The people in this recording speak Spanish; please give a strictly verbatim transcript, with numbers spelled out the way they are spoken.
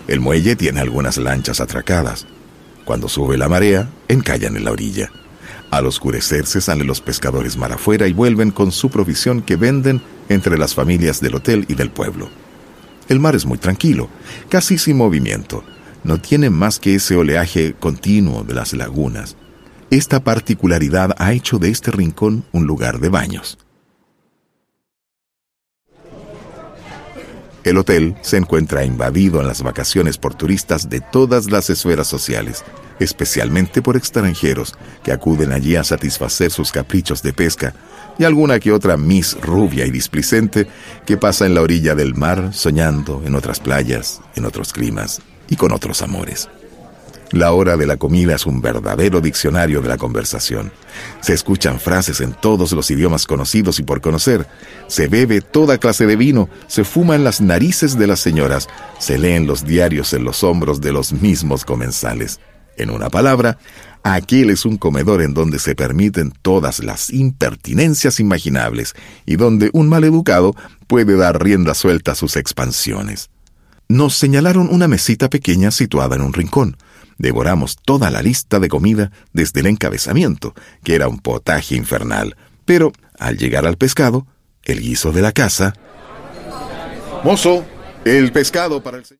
El muelle tiene algunas lanchas atracadas. Cuando sube la marea, encallan en la orilla. Al oscurecerse salen los pescadores mar afuera y vuelven con su provisión que venden entre las familias del hotel y del pueblo. El mar es muy tranquilo, casi sin movimiento. No tiene más que ese oleaje continuo de las lagunas. Esta particularidad ha hecho de este rincón un lugar de baños. El hotel se encuentra invadido en las vacaciones por turistas de todas las esferas sociales, especialmente por extranjeros que acuden allí a satisfacer sus caprichos de pesca y alguna que otra miss rubia y displicente que pasa en la orilla del mar soñando en otras playas, en otros climas y con otros amores. La hora de la comida es un verdadero diccionario de la conversación. Se escuchan frases en todos los idiomas conocidos y por conocer. Se bebe toda clase de vino, se fuma en las narices de las señoras, se leen los diarios en los hombros de los mismos comensales. En una palabra, aquel es un comedor en donde se permiten todas las impertinencias imaginables y donde un maleducado puede dar rienda suelta a sus expansiones. Nos señalaron una mesita pequeña situada en un rincón. Devoramos toda la lista de comida desde el encabezamiento, que era un potaje infernal. Pero, al llegar al pescado, el guiso de la casa... ¡Mozo! El pescado para el señor...